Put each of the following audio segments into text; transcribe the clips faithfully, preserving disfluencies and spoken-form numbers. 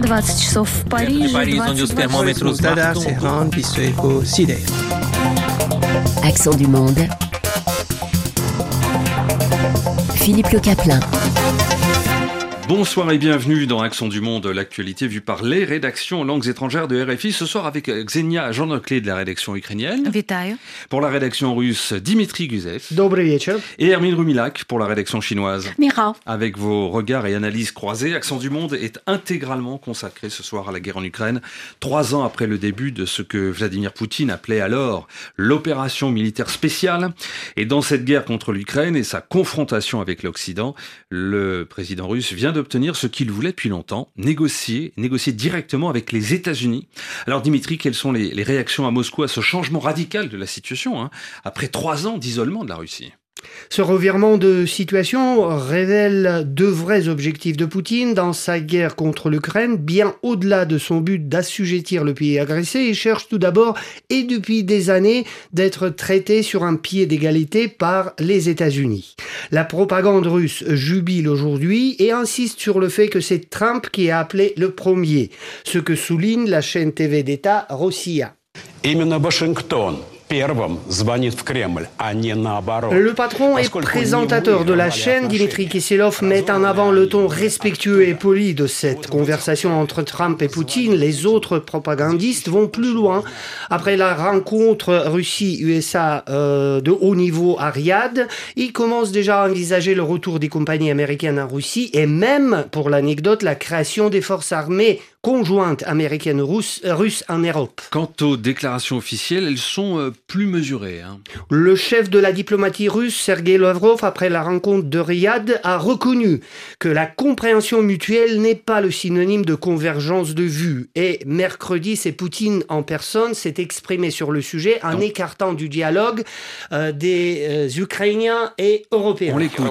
двадцать часов в Париже, двадцать Accent du monde. Philippe Le Caplin. Bonsoir et bienvenue dans Accent du monde, l'actualité vue par les rédactions langues étrangères de R F I. Ce soir avec Ksenia Janokle de la rédaction ukrainienne. Витаю. Pour la rédaction russe, Dimitri Gusev. Добрый вечер. Et Hermine Rumilak pour la rédaction chinoise. Михаил. Avec vos regards et analyses croisés, Accent du monde est intégralement consacré ce soir à la guerre en Ukraine. Trois ans après le début de ce que Vladimir Poutine appelait alors l'opération militaire spéciale. Et dans cette guerre contre l'Ukraine et sa confrontation avec l'Occident, le président russe vient d'obtenir ce qu'il voulait depuis longtemps, négocier, négocier directement avec les États-Unis. Alors Dimitri, quelles sont les, les réactions à Moscou à ce changement radical de la situation, hein, après trois ans d'isolement de la Russie ? Ce revirement de situation révèle deux vrais objectifs de Poutine dans sa guerre contre l'Ukraine. Bien au-delà de son but d'assujettir le pays agressé, il cherche tout d'abord, et depuis des années, d'être traité sur un pied d'égalité par les États-Unis. La propagande russe jubile aujourd'hui et insiste sur le fait que c'est Trump qui a appelé le premier, ce que souligne la chaîne T V d'État Rossiya. Именно Вашингтон первым звонит в Кремль, а не наоборот. Le patron et présentateur de la chaîne, Dimitri Kisselov, met en avant le ton respectueux et poli de cette conversation entre Trump et Poutine. Les autres propagandistes vont plus loin. Après la rencontre Russie-U S A euh, de haut niveau à Riyad, ils commencent déjà à envisager le retour des compagnies américaines en Russie et même, pour l'anecdote, la création des forces armées conjointes américaines russes, russes en Europe. Quant aux déclarations officielles, elles sont euh, plus mesurées. Hein. Le chef de la diplomatie russe, Sergei Lavrov, après la rencontre de Riyad, a reconnu que la compréhension mutuelle n'est pas le synonyme de convergence de vues. Et mercredi, c'est Poutine en personne s'est exprimé sur le sujet en Donc. écartant du dialogue euh, des euh, Ukrainiens et Européens. On l'écoute.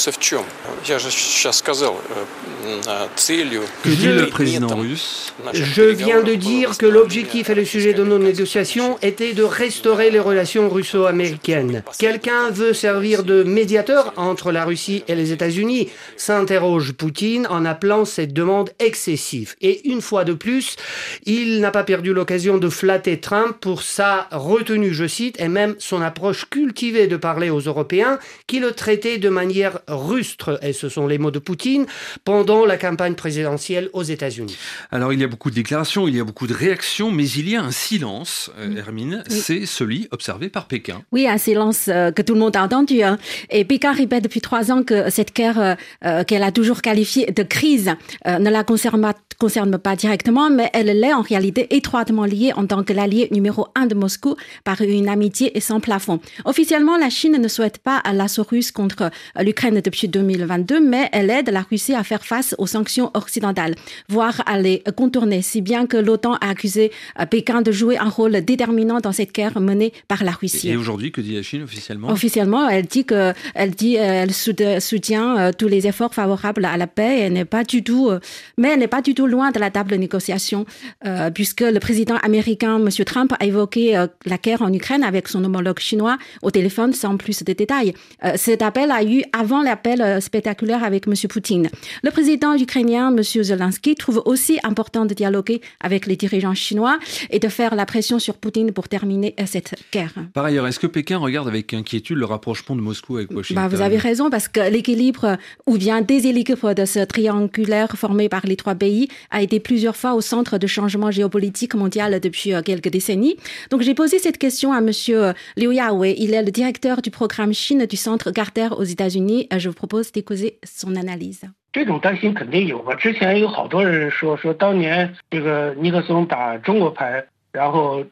Que dit le président russe ? Je viens de dire que l'objectif et le sujet de nos négociations était de restaurer les relations russo-américaines. Quelqu'un veut servir de médiateur entre la Russie et les États-Unis, s'interroge Poutine en appelant cette demande excessive. Et une fois de plus, il n'a pas perdu l'occasion de flatter Trump pour sa retenue, je cite, et même son approche cultivée de parler aux Européens qui le traitaient de manière rustre, et ce sont les mots de Poutine, pendant la campagne présidentielle aux États-Unis. Alors, il y a beaucoup de déclarations, il y a beaucoup de réactions, mais il y a un silence, euh, Hermine, oui. C'est celui observé par Pékin. Oui, un silence euh, que tout le monde a entendu. Hein. Et Pékin répète depuis trois ans que cette guerre euh, qu'elle a toujours qualifiée de crise euh, ne la concerne pas, concerne pas directement, mais elle l'est en réalité étroitement liée en tant que l'allié numéro un de Moscou par une amitié sans plafond. Officiellement, la Chine ne souhaite pas l'assaut russe contre l'Ukraine depuis deux mille vingt-deux, mais elle aide la Russie à faire face aux sanctions occidentales, voire à les contourner, si bien que l'OTAN a accusé Pékin de jouer un rôle déterminant dans cette guerre menée par la Russie. Et aujourd'hui, que dit la Chine officiellement ? Officiellement, elle dit que, elle dit, elle soutient tous les efforts favorables à la paix. Et elle n'est pas du tout, mais elle n'est pas du tout loin de la table de négociation, euh, puisque le président américain, M. Trump, a évoqué euh, la guerre en Ukraine avec son homologue chinois au téléphone sans plus de détails. Euh, cet appel a eu avant l'appel euh, spectaculaire avec M. Poutine. Le président ukrainien, M. Zelensky, trouve aussi important de dialoguer avec les dirigeants chinois et de faire la pression sur Poutine pour terminer euh, cette guerre. Par ailleurs, est-ce que Pékin regarde avec inquiétude le rapprochement de Moscou avec Washington ? Bah, vous avez raison, parce que l'équilibre ou bien déséquilibre de ce triangulaire formé par les trois pays a été plusieurs fois au centre de changements géopolitiques mondiaux depuis quelques décennies. Donc j'ai posé cette question à monsieur Liu Yawei. Il est le directeur du programme Chine du Centre Carter aux États-Unis. Je vous propose d'écouter son analyse. 这种担心肯定有吧，之前有好多人说说当年这个尼克松打中国牌，然后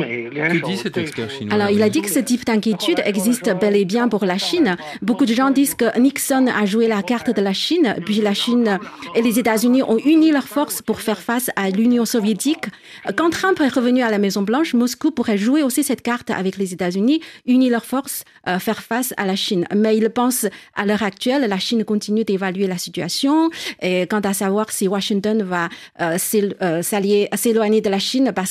Alors, il a dit que ce type d'inquiétude existe bel et bien pour la Chine. Beaucoup de gens disent que Nixon a joué la carte de la Chine, puis la Chine et les États-Unis ont uni leurs forces pour faire face à l'Union soviétique. Quand Trump est revenu à la Maison-Blanche, Moscou pourrait jouer aussi cette carte avec les États-Unis, unir leurs forces, euh, faire face à la Chine. Mais il pense, à l'heure actuelle, la Chine continue d'évaluer la situation. Et quant à savoir si Washington va euh, s'éloigner de la Chine parce qu'il serait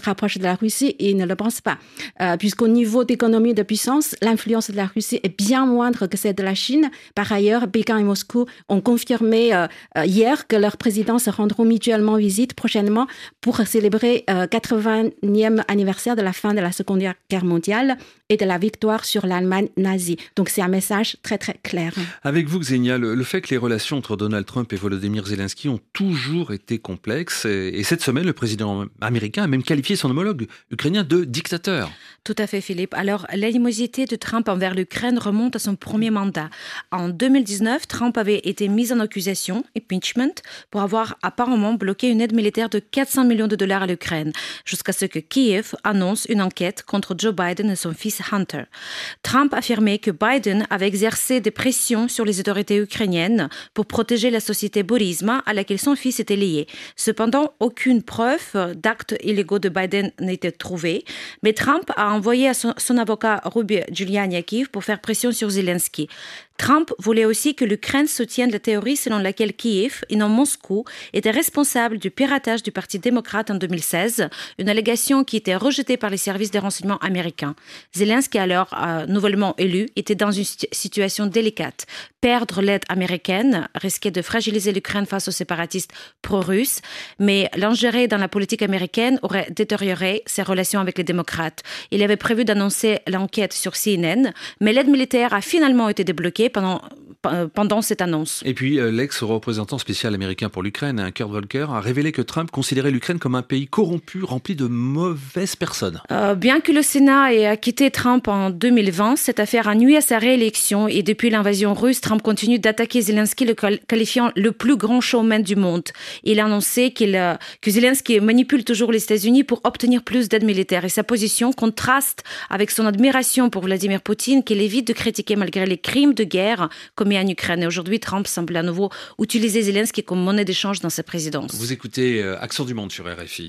rapproche de la Russie, il ne le pense pas. Euh, puisqu'au niveau d'économie de puissance, l'influence de la Russie est bien moindre que celle de la Chine. Par ailleurs, Pékin et Moscou ont confirmé euh, hier que leurs présidents se rendront mutuellement visite prochainement pour célébrer le euh, quatre-vingtième anniversaire de la fin de la Seconde Guerre mondiale et de la victoire sur l'Allemagne nazie. Donc c'est un message très très clair. Avec vous, Xenia, le, le fait que les relations entre Donald Trump et Volodymyr Zelensky ont toujours été complexes, et, et cette semaine, le président américain a même qualifié son homologue ukrainien de dictateur. Tout à fait, Philippe. Alors, l'animosité de Trump envers l'Ukraine remonte à son premier mandat. En deux mille dix-neuf, Trump avait été mis en accusation, impeachment, pour avoir apparemment bloqué une aide militaire de quatre cents millions de dollars à l'Ukraine, jusqu'à ce que Kiev annonce une enquête contre Joe Biden et son fils Hunter. Trump affirmait que Biden avait exercé des pressions sur les autorités ukrainiennes pour protéger la société Burisma à laquelle son fils était lié. Cependant, aucune preuve d'actes illégaux de Biden n'était trouvée, mais Trump a envoyé à son, son avocat Rudy Giuliani à Kiev pour faire pression sur Zelensky. Trump voulait aussi que l'Ukraine soutienne la théorie selon laquelle Kiev, et non Moscou, était responsable du piratage du Parti démocrate en deux mille seize, une allégation qui était rejetée par les services de renseignement américains. Zelensky, alors euh, nouvellement élu, était dans une situation délicate. Perdre l'aide américaine risquait de fragiliser l'Ukraine face aux séparatistes pro-russes, mais l'ingérer dans la politique américaine aurait détérioré ses relations avec les démocrates. Il avait prévu d'annoncer l'enquête sur C N N, mais l'aide militaire a finalement été débloquée pendant, pendant cette annonce. Et puis, euh, l'ex-représentant spécial américain pour l'Ukraine, hein, Kurt Volker, a révélé que Trump considérait l'Ukraine comme un pays corrompu, rempli de mauvaises personnes. Euh, bien que le Sénat ait acquitté Trump en deux mille vingt, cette affaire a nui à sa réélection et depuis l'invasion russe, Trump continue d'attaquer Zelensky, le qualifiant le plus grand showman du monde. Il a annoncé qu'il, euh, que Zelensky manipule toujours les États-Unis pour obtenir plus d'aide militaire et sa position contraste avec son admiration pour Vladimir Poutine qu'il évite de critiquer malgré les crimes de guerre commis en Ukraine. Et aujourd'hui, Trump semble à nouveau utiliser Zelensky comme monnaie d'échange dans sa présidence. Vous écoutez euh, Accent du Monde sur R F I.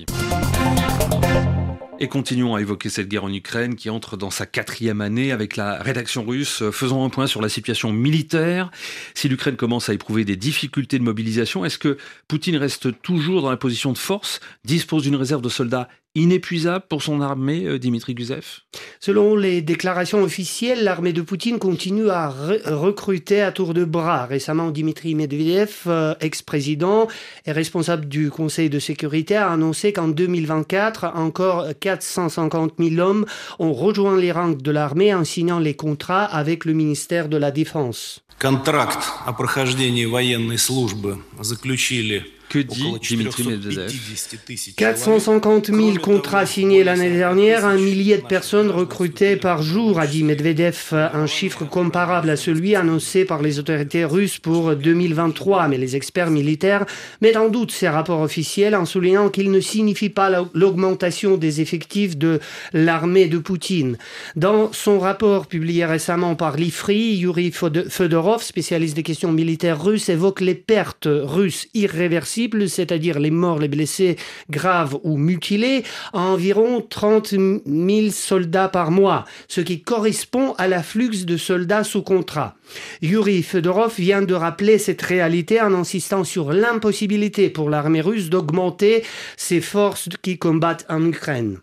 Et continuons à évoquer cette guerre en Ukraine qui entre dans sa quatrième année avec la rédaction russe. Faisons un point sur la situation militaire. Si l'Ukraine commence à éprouver des difficultés de mobilisation, est-ce que Poutine reste toujours dans la position de force, dispose d'une réserve de soldats inépuisable pour son armée, Dimitri Gusev? Selon les déclarations officielles, l'armée de Poutine continue à re- recruter à tour de bras. Récemment, Dimitri Medvedev, euh, ex-président et responsable du Conseil de sécurité, a annoncé qu'en deux mille vingt-quatre, encore quatre cent cinquante mille hommes ont rejoint les rangs de l'armée en signant les contrats avec le ministère de la Défense. Контракт о прохождении военной службы заключили. Que dit Dimitri Medvedev? quatre cent cinquante mille contrats signés l'année dernière, un millier de personnes recrutées par jour, a dit Medvedev, un chiffre comparable à celui annoncé par les autorités russes pour deux mille vingt-trois. Mais les experts militaires mettent en doute ces rapports officiels en soulignant qu'ils ne signifient pas l'augmentation des effectifs de l'armée de Poutine. Dans son rapport publié récemment par l'I F R I, Yuri Fedorov, spécialiste des questions militaires russes, évoque les pertes russes irréversibles, c'est-à-dire les morts, les blessés graves ou mutilés, à environ trente mille soldats par mois, ce qui correspond à l'afflux de soldats sous contrat. Yuri Fedorov vient de rappeler cette réalité en insistant sur l'impossibilité pour l'armée russe d'augmenter ses forces qui combattent en Ukraine.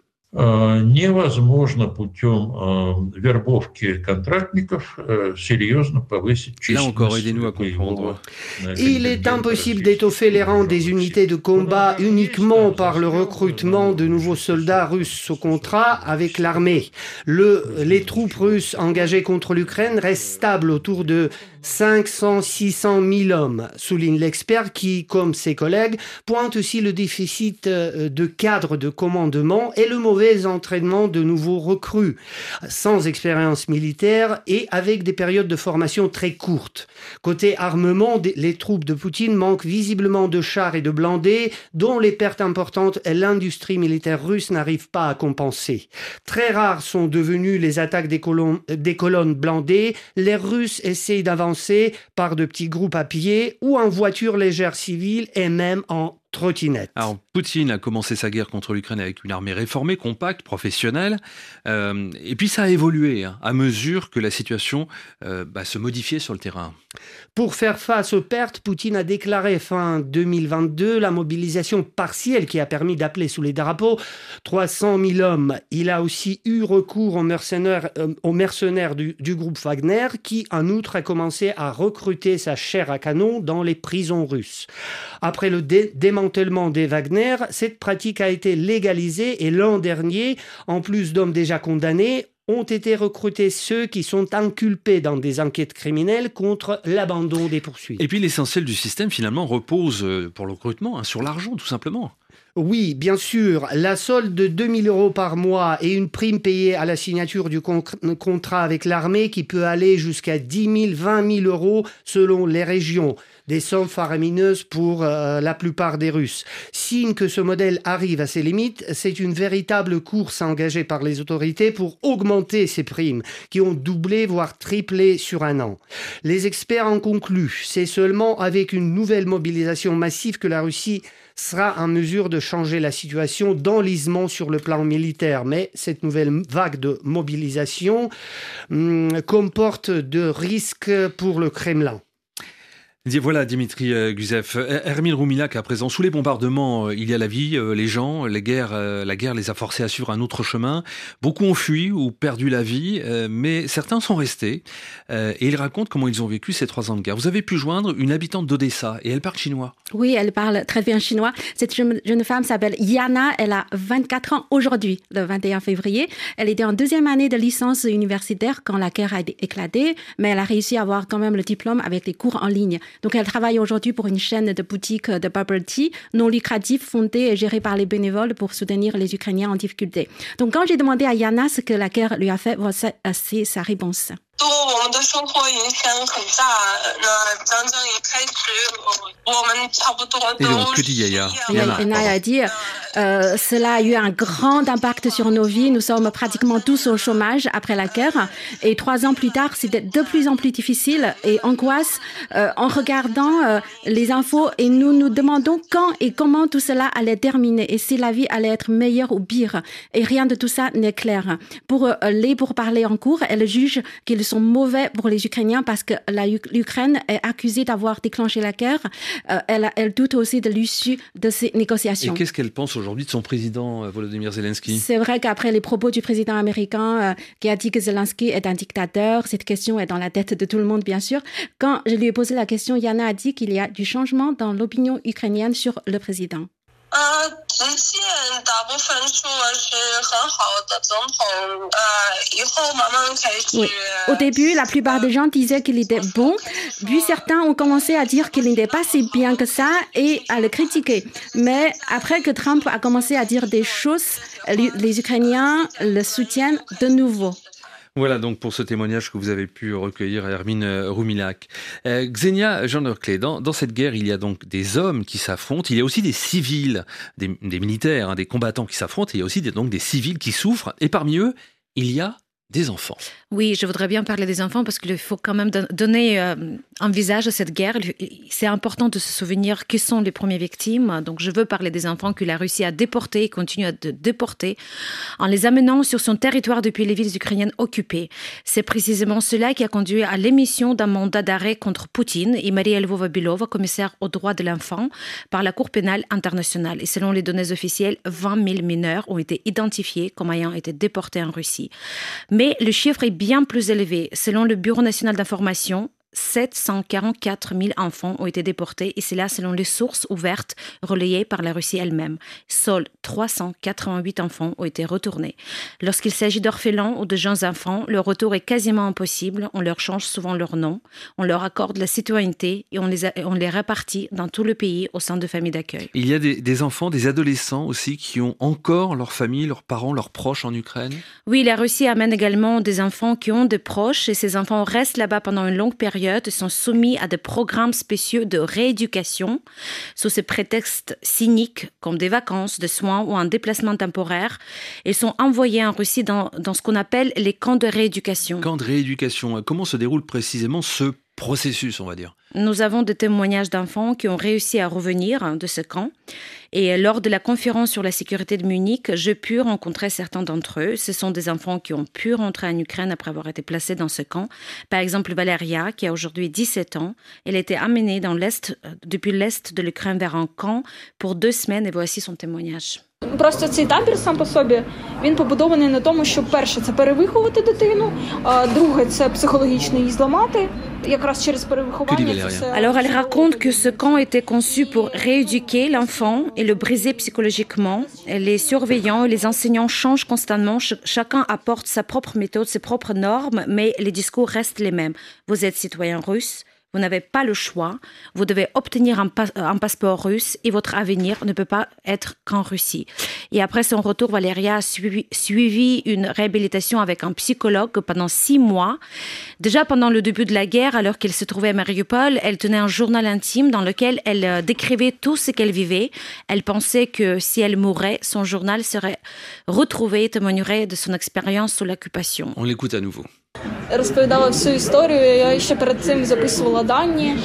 Невозможно путем вербовки контрактников серьезно повысить численность. Là encore, aidez-nous à comprendre. Il est impossible d'étoffer les rangs des unités de combat uniquement par le recrutement de nouveaux soldats russes sous contrat avec l'armée. Le, les troupes russes engagées contre l'Ukraine restent stables autour de cinq cents à six cent mille hommes, souligne l'expert qui, comme ses collègues, pointe aussi le déficit de cadres de commandement et le mauvais entraînement de nouveaux recrues, sans expérience militaire et avec des périodes de formation très courtes. Côté armement, les troupes de Poutine manquent visiblement de chars et de blindés, dont les pertes importantes et l'industrie militaire russe n'arrivent pas à compenser. Très rares sont devenues les attaques des colonnes, des colonnes blindées. Les Russes essayent d'avancer par de petits groupes à pied ou en voitures légères civiles et même en trottinette. Alors, Poutine a commencé sa guerre contre l'Ukraine avec une armée réformée, compacte, professionnelle. Euh, et puis ça a évolué hein, à mesure que la situation euh, bah, se modifiait sur le terrain. Pour faire face aux pertes, Poutine a déclaré fin deux mille vingt-deux la mobilisation partielle qui a permis d'appeler sous les drapeaux trois cent mille hommes. Il a aussi eu recours aux mercenaires, euh, aux mercenaires du, du groupe Wagner qui, en outre, a commencé à recruter sa chair à canon dans les prisons russes. Après le dé- démantèlement des Wagner, cette pratique a été légalisée et l'an dernier, en plus d'hommes déjà condamnés, ont été recrutés ceux qui sont inculpés dans des enquêtes criminelles contre l'abandon des poursuites. Et puis l'essentiel du système finalement repose pour le recrutement hein, sur l'argent tout simplement. Oui, bien sûr. La solde de deux mille euros par mois et une prime payée à la signature du con- contrat avec l'armée qui peut aller jusqu'à dix mille, vingt mille euros selon les régions. Des sommes faramineuses pour euh, la plupart des Russes. Signe que ce modèle arrive à ses limites, c'est une véritable course engagée par les autorités pour augmenter ces primes, qui ont doublé voire triplé sur un an. Les experts en concluent, c'est seulement avec une nouvelle mobilisation massive que la Russie sera en mesure de changer la situation d'enlisement sur le plan militaire. Mais cette nouvelle vague de mobilisation hum, comporte de risques pour le Kremlin. Voilà Dimitri Gusev. Hermine Roumilac, à présent, sous les bombardements, il y a la vie, les gens, les guerres, la guerre les a forcés à suivre un autre chemin. Beaucoup ont fui ou perdu la vie, mais certains sont restés. Et ils racontent comment ils ont vécu ces trois ans de guerre. Vous avez pu joindre une habitante d'Odessa et elle parle chinois. Oui, elle parle très bien chinois. Cette jeune, jeune femme s'appelle Yana, elle a vingt-quatre ans aujourd'hui, le vingt et un février. Elle était en deuxième année de licence universitaire quand la guerre a éclaté, mais elle a réussi à avoir quand même le diplôme avec les cours en ligne. Donc, elle travaille aujourd'hui pour une chaîne de boutiques de bubble tea non lucrative fondée et gérée par les bénévoles pour soutenir les Ukrainiens en difficulté. Donc, quand j'ai demandé à Yana ce que la guerre lui a fait, voici c'est sa réponse. Et donc, que dit Yaya? Yana a dit euh, cela a eu un grand impact sur nos vies. Nous sommes pratiquement tous au chômage après la guerre. Et trois ans plus tard, c'était de plus en plus difficile et angoisse euh, en regardant euh, les infos. Et nous nous demandons quand et comment tout cela allait terminer et si la vie allait être meilleure ou pire. Et rien de tout ça n'est clair. Pour euh, les pourparlers en cours, elle juge qu'ils sont mauvais pour les Ukrainiens parce que la, l'Ukraine est accusée d'avoir déclenché la guerre. Euh, elle, elle doute aussi de l'issue de ces négociations. Et qu'est-ce qu'elle pense aujourd'hui de son président Volodymyr Zelensky? C'est vrai qu'après les propos du président américain euh, qui a dit que Zelensky est un dictateur, cette question est dans la tête de tout le monde, bien sûr. Quand je lui ai posé la question, Yana a dit qu'il y a du changement dans l'opinion ukrainienne sur le président. Oui. Au début, la plupart des gens disaient qu'il était bon, puis certains ont commencé à dire qu'il n'était pas si bien que ça et à le critiquer. Mais après que Trump a commencé à dire des choses, les Ukrainiens le soutiennent de nouveau. Voilà donc pour ce témoignage que vous avez pu recueillir, Hermine Roumilac. Euh, Xenia Jean-Nerclé, dans, dans cette guerre, il y a donc des hommes qui s'affrontent, il y a aussi des civils, des, des militaires, hein, des combattants qui s'affrontent, et il y a aussi des, donc des civils qui souffrent, et parmi eux, il y a des enfants. Oui, je voudrais bien parler des enfants parce qu'il faut quand même donner euh, un visage à cette guerre. C'est important de se souvenir qui sont les premières victimes. Donc, je veux parler des enfants que la Russie a déportés et continue à de déporter en les amenant sur son territoire depuis les villes ukrainiennes occupées. C'est précisément cela qui a conduit à l'émission d'un mandat d'arrêt contre Poutine et Maria Lvova-Belova, commissaire aux droits de l'enfant, par la Cour pénale internationale. Et selon les données officielles, vingt mille mineurs ont été identifiés comme ayant été déportés en Russie. Mais le chiffre est bien plus élevé. Selon le Bureau national d'information, sept cent quarante-quatre mille enfants ont été déportés et c'est là selon les sources ouvertes relayées par la Russie elle-même. Seuls trois cent quatre-vingt-huit enfants ont été retournés. Lorsqu'il s'agit d'orphelins ou de jeunes enfants, le retour est quasiment impossible. On leur change souvent leur nom, on leur accorde la citoyenneté et on les, a, on les répartit dans tout le pays au sein de familles d'accueil. Il y a des, des enfants, des adolescents aussi qui ont encore leur famille, leurs parents, leurs proches en Ukraine? Oui, la Russie amène également des enfants qui ont des proches et ces enfants restent là-bas pendant une longue période et sont soumis à des programmes spéciaux de rééducation sous ces prétextes cyniques comme des vacances, des soins ou un déplacement temporaire. Ils sont envoyés en Russie dans, dans ce qu'on appelle les camps de rééducation. Camps de rééducation. Comment se déroule précisément ce processus, on va dire? Nous avons des témoignages d'enfants qui ont réussi à revenir de ce camp. Et lors de la conférence sur la sécurité de Munich, j'ai pu rencontrer certains d'entre eux. Ce sont des enfants qui ont pu rentrer en Ukraine après avoir été placés dans ce camp. Par exemple, Valeria, qui a aujourd'hui dix-sept ans. Elle a été amenée dans l'est, depuis l'est de l'Ukraine vers un camp pour deux semaines. Et voici son témoignage. Просто цей табір сам по собі, він побудований на тому, що перше це перевиховувати дитину, а друге це психологічно її зламати. Якраз через перевиховання. Alors elle raconte que ce camp était conçu pour rééduquer l'enfant et le briser psychologiquement. Les surveillants et les enseignants changent constamment, chacun apporte sa propre méthode, ses propres normes, mais les discours restent les mêmes. Vous êtes citoyen russe. Vous n'avez pas le choix. Vous devez obtenir un, pas- un passeport russe et votre avenir ne peut pas être qu'en Russie. Et après son retour, Valeria a suivi, suivi une réhabilitation avec un psychologue pendant six mois. Déjà pendant le début de la guerre, alors qu'elle se trouvait à Mariupol, elle tenait un journal intime dans lequel elle décrivait tout ce qu'elle vivait. Elle pensait que si elle mourait, son journal serait retrouvé et témoignerait de son expérience sous l'occupation. On l'écoute à nouveau. Розповідала всю історію, я ще перед цим записувала дані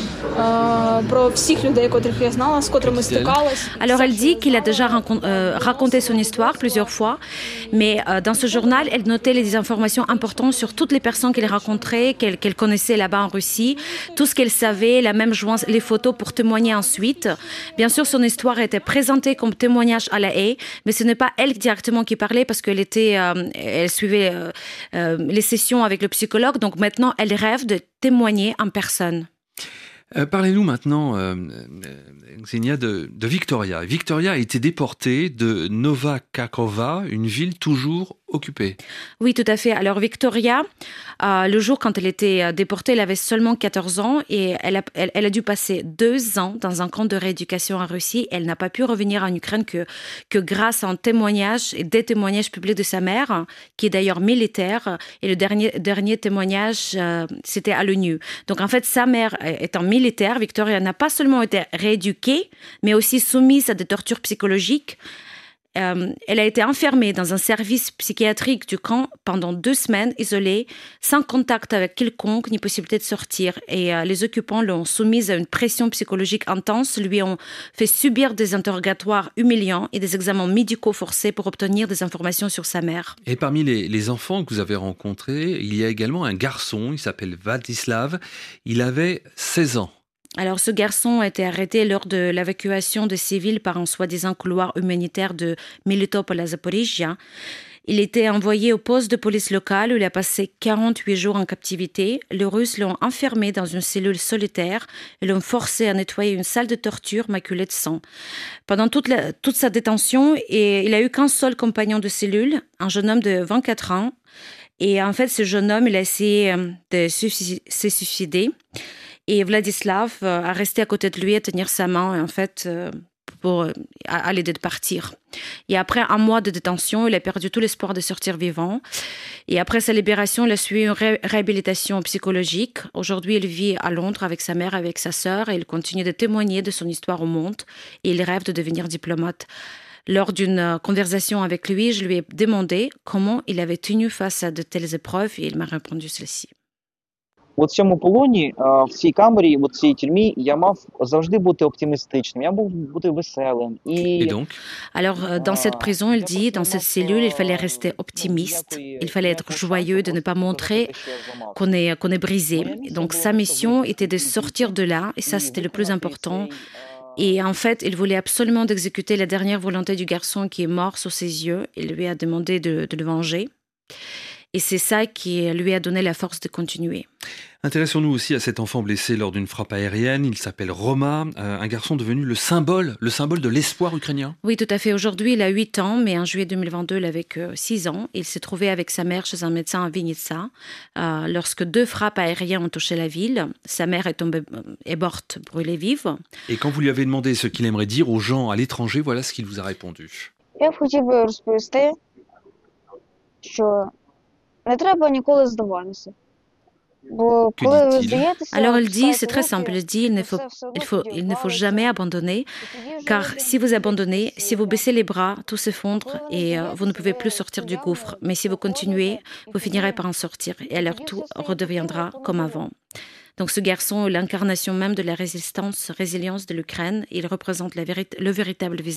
про всіх людей, котрих я знала, з котрими стикалась. Alors elle dit qu'il a déjà rancon- euh, raconté son histoire plusieurs fois, mais euh, dans ce journal, elle notait les informations importantes sur toutes les personnes qu'elle rencontrait, qu'elle, qu'elle connaissait là-bas en Russie, tout ce qu'elle savait, la même joint les photos pour témoigner ensuite. Bien sûr, son histoire était présentée comme témoignage à la haie, mais ce n'est pas elle directement qui parlait parce qu'elle était, euh, elle suivait euh, euh, les sessions avec le psychologue, donc maintenant elle rêve de témoigner en personne. Euh, parlez-nous maintenant, euh, euh, Xenia, de, de Victoria. Victoria a été déportée de Nova Kakhovka, une ville toujours occupée. Oui, tout à fait. Alors Victoria, euh, le jour quand elle était déportée, elle avait seulement quatorze ans et elle a, elle, elle a dû passer deux ans dans un camp de rééducation en Russie. Elle n'a pas pu revenir en Ukraine que, que grâce à un témoignage et des témoignages publiés de sa mère, qui est d'ailleurs militaire. Et le dernier, dernier témoignage, euh, c'était à l'ONU. Donc en fait, sa mère étant militaire, Victoria n'a pas seulement été rééduquée, mais aussi soumise à des tortures psychologiques. Euh, elle a été enfermée dans un service psychiatrique du camp pendant deux semaines, isolée, sans contact avec quiconque, ni possibilité de sortir. Et euh, les occupants l'ont soumise à une pression psychologique intense, lui ont fait subir des interrogatoires humiliants et des examens médicaux forcés pour obtenir des informations sur sa mère. Et parmi les, les enfants que vous avez rencontrés, il y a également un garçon, il s'appelle Vladislav, il avait seize ans. Alors, ce garçon a été arrêté lors de l'évacuation de civils par un soi-disant couloir humanitaire de Melitopol à Zaporizhia. Il était envoyé au poste de police locale où il a passé quarante-huit jours en captivité. Les Russes l'ont enfermé dans une cellule solitaire et l'ont forcé à nettoyer une salle de torture maculée de sang. Pendant toute, la, toute sa détention, et il n'a eu qu'un seul compagnon de cellule, un jeune homme de vingt-quatre ans. Et en fait, ce jeune homme, il a essayé de se suicider. Et Vladislav a resté à côté de lui à tenir sa main, en fait, pour à l'aider de partir. Et après un mois de détention, il a perdu tout l'espoir de sortir vivant. Et après sa libération, il a suivi une ré- réhabilitation psychologique. Aujourd'hui, il vit à Londres avec sa mère, avec sa sœur, et il continue de témoigner de son histoire au monde. Et il rêve de devenir diplomate. Lors d'une conversation avec lui, je lui ai demandé comment il avait tenu face à de telles épreuves, et il m'a répondu ceci. От в цьому полоні, в цій камері, в цій тюрмі, я мав завжди бути оптимістичним, я був бути веселим. Et donc? Alors, dans cette prison, il dit, dans cette cellule, il fallait rester optimiste, il fallait être joyeux, de ne pas montrer qu'on est, qu'on est brisé. Donc, sa mission était de sortir de là, et ça, c'était le plus important. Et en fait, il voulait absolument d'exécuter la dernière volonté du garçon qui est mort sous ses yeux. Il lui a demandé de, de le venger. Et c'est ça qui lui a donné la force de continuer. Intéressons-nous aussi à cet enfant blessé lors d'une frappe aérienne. Il s'appelle Roma, un garçon devenu le symbole, le symbole de l'espoir ukrainien. Oui, tout à fait. Aujourd'hui, il a huit ans, mais en juillet deux mille vingt-deux, il avait que six ans. Il s'est trouvé avec sa mère chez un médecin à Vinnytsia. Euh, lorsque deux frappes aériennes ont touché la ville, sa mère est tombée, est morte, brûlée vive. Et quand vous lui avez demandé ce qu'il aimerait dire aux gens à l'étranger, voilà ce qu'il vous a répondu. Я б хотів би розповісти, що не треба ніколи здаватися. Alors il dit, c'est très simple, il dit, il ne faut, il faut, il ne faut jamais abandonner, car si vous abandonnez, si vous baissez les bras, tout s'effondre et euh, vous ne pouvez plus sortir du gouffre. Mais si vous continuez, vous finirez par en sortir et alors tout redeviendra comme avant. Donc ce garçon est l'incarnation même de la résistance, résilience de l'Ukraine. Il représente la vérit- le véritable visage